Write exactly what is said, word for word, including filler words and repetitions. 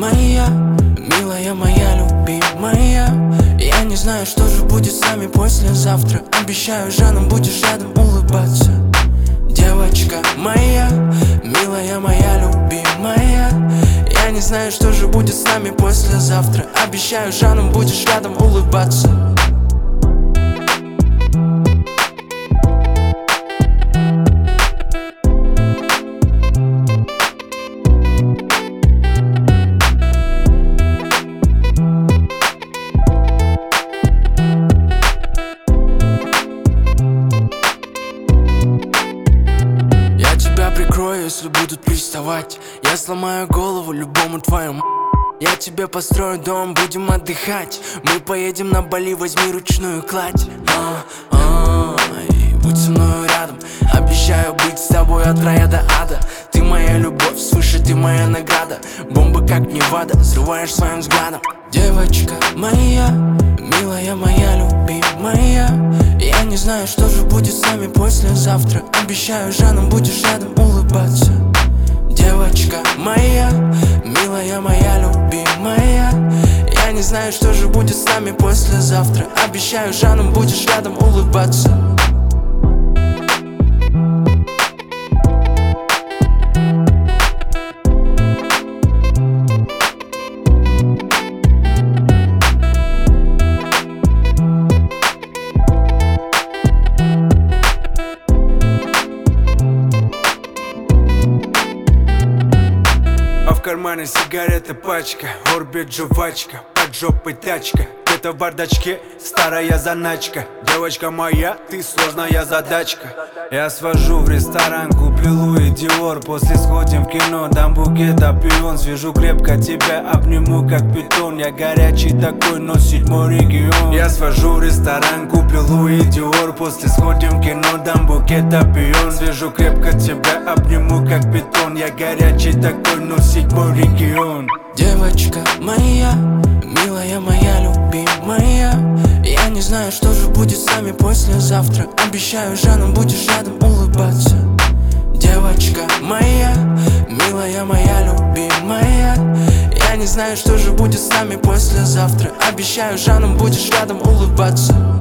моя, милая моя любимая. Я не знаю, что же будет с нами послезавтра. Обещаю, жаном будешь рядом улыбаться. Девочка моя, милая моя любимая. Я не знаю, что же будет с нами послезавтра. Обещаю, жаном будешь рядом улыбаться. Прикрою, если будут приставать. Я сломаю голову любому твоему. Я тебе построю дом, будем отдыхать. Мы поедем на Бали, возьми ручную кладь. а, а, и будь со мной рядом. Обещаю быть с тобой от рая до ада. Ты моя любовь, свыше ты моя награда. Бомба как Невада, взрываешь своим взглядом. Девочка моя, милая моя любимая. Я не знаю, что же будет с нами послезавтра. Обещаю, жаном будешь рядом улыбаться. Девочка моя, милая моя любимая. Я не знаю, что же будет с нами послезавтра. Обещаю, жаном будешь рядом улыбаться. А в кармане сигарета пачка, орбит жвачка, под жопой тачка. Где-то в бардачке старая заначка. Девочка моя, ты сложная задачка. Я свожу в ресторан, куплю Луи Диор. После сходим в кино, дам букет опион. Свяжу крепко тебя, обниму как питон. Я горячий такой, но седьмой регион. Я свожу в ресторан, куплю Луи Диор. После сходим в кино, дам букет опион. Свяжу крепко тебя, обниму как питон. Я горячий такой, но седьмой регион. Девочка моя, милая моя любимая. Я не знаю, что же будет с нами послезавтра. Обещаю, жаном будешь рядом улыбаться. Девочка моя, милая моя любимая. Я не знаю, что же будет с нами послезавтра. Обещаю, жаном будешь рядом улыбаться.